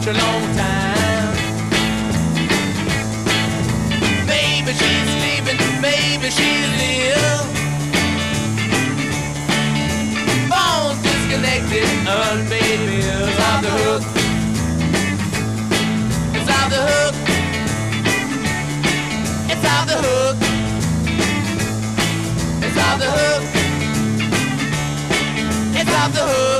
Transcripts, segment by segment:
such a long time. Maybe she's sleeping, maybe she's ill. Phone's disconnected, unpaid bills. Off the hook. It's off the hook. It's off the hook. It's off the hook. It's off the hook.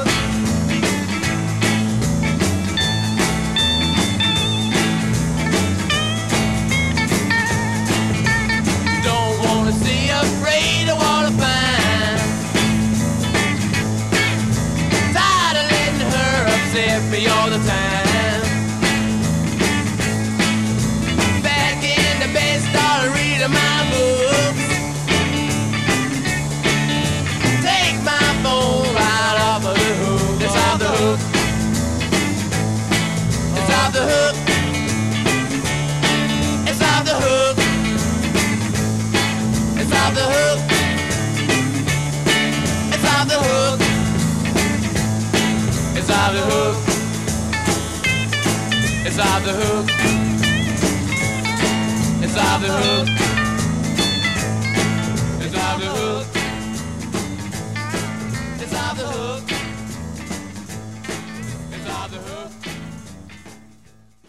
Don't wanna see, afraid, I wanna find. Tired of letting her upset me all the time. Back in the bed, started reading my books. Take my phone right off of the hook. It's off the hook. It's off the hook. It's off the hook. It's off the hook. It's off the hook. It's off the hook. It's off the hook. It's off the hook.